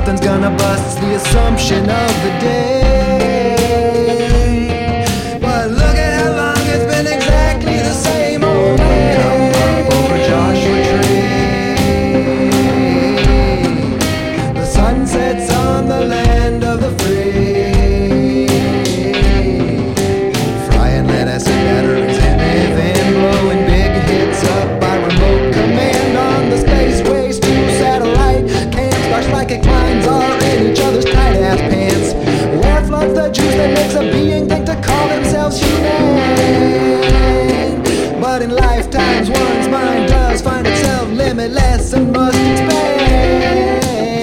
something's gonna bust. It's the assumption of the day. But look at how long it's been exactly the same old day. Come up over Joshua Tree. The sun sets on the land of the free. Frying lettuce and batteries and even blowing big hits up by remote command on the spaceways to satellite camps. Like inclines are in each other's tight-ass pants. Where floods the juice that makes a being think to call themselves humane? But in lifetimes one's mind does find itself limitless and must expand.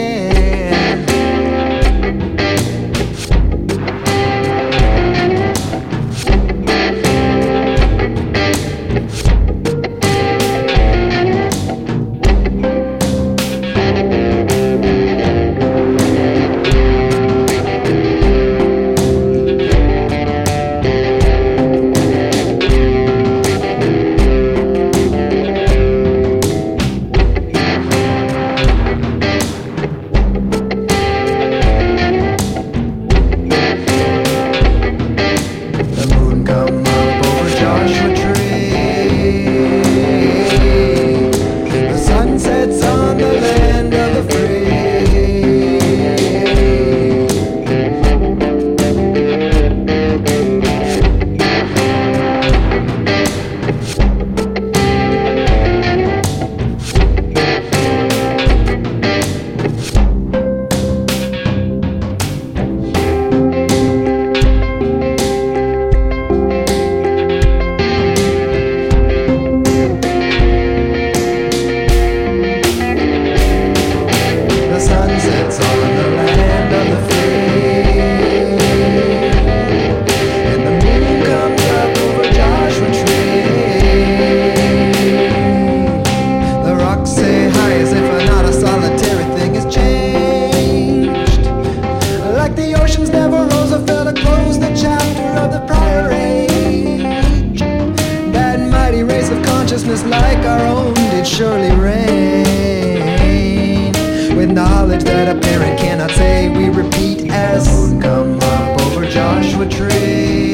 Like our own did surely reign, with knowledge that a parent cannot say. We repeat as come up over Joshua Tree.